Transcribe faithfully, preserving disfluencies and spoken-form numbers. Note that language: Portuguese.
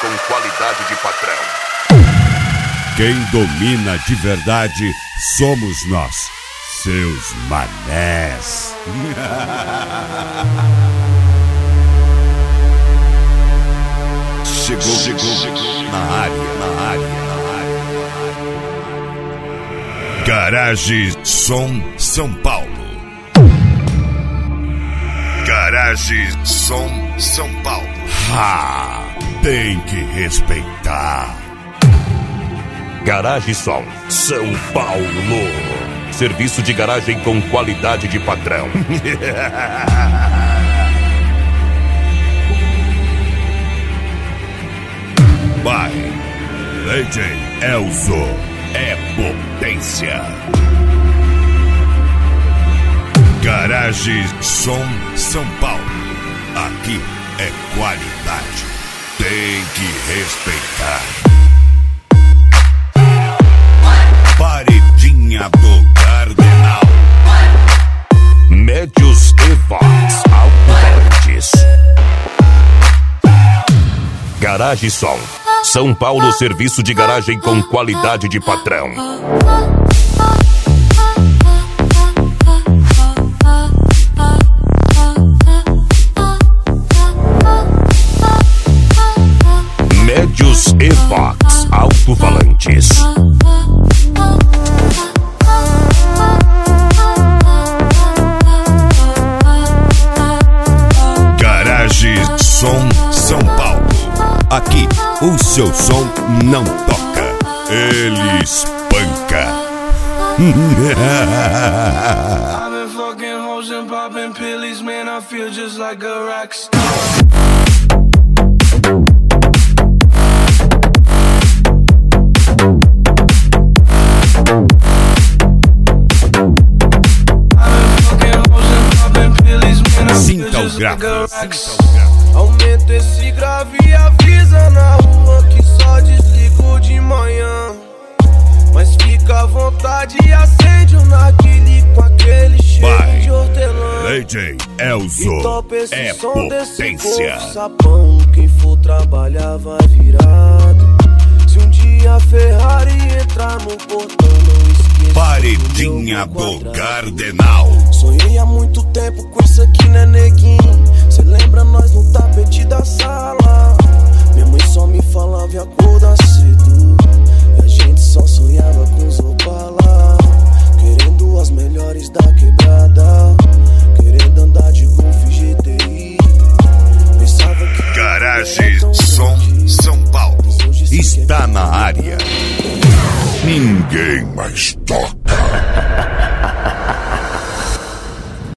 com qualidade de patrão. Quem domina de verdade somos nós, seus manés. Chegou, chegou, chegou na área, na área, na área, na área. Garage Som São Paulo. Garage Som São Paulo. Ha! Tem que respeitar. Garage Som São Paulo. Serviço de garagem com qualidade de patrão. By Lady Elzo. É potência. Garage Som São Paulo. Aqui é qualidade. Tem que respeitar. Paredinha do Cardenal. Médios e Vox alto-falantes. Garage Som São Paulo, serviço de garagem com qualidade de patrão. Médios e Vox alto-falantes. Garage Som São Paulo. Aqui o seu som não toca, ele espanca. I've been fucking hoes and popping pillies, man, I feel just like a rock star. Sinta o grave. Aumenta esse grave e avisa na rua que só desligo de manhã. Mas fica à vontade e acende o narguile com aquele cheiro Vai. de hortelã. Lady Elzo é potência. Sapão, quem for trabalhar vai virado. Se um dia a Ferrari entrar no portão, não esqueça. Paredinha do Cardenal. Sonhei há muito tempo com isso aqui, né, neguinho? Cê lembra nós no tapete da sala? Minha mãe só me falava e acordar cedo. E a gente só sonhava com os Opala, querendo as melhores da quebrada, querendo andar de Golf G T I. Pensava que Garage Som São Paulo está na área. Ninguém mais toca.